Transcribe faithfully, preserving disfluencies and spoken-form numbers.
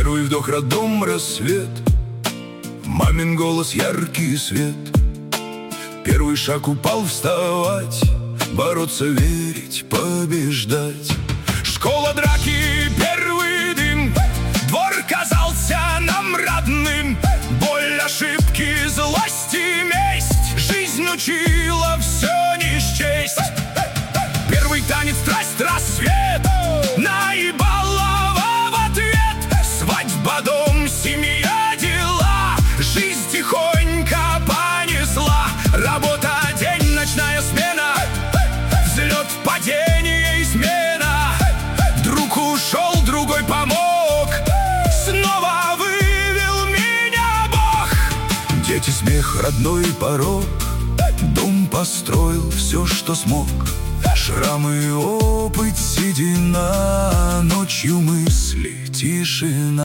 Первый вдох, роддом, рассвет, мамин голос, яркий свет. Первый шаг, упал, вставать, бороться, верить, побеждать. Школа, драки, первый дым, двор казался нам родным. Боль, ошибки, злость и месть, жизнь учила все не счесть. Первый танец, страсть, рассвет, наебалова в ответ. Свадьба, дом, семья, дела, жизнь тихонько понесла. Работа, день, ночная смена, взлет, падение, измена. Друг ушел, другой помог, снова вывел меня Бог. Дети, смех, родной порог, дом построил, все, что смог. Шрамы, опыт, седина, ночью мысли, тишина.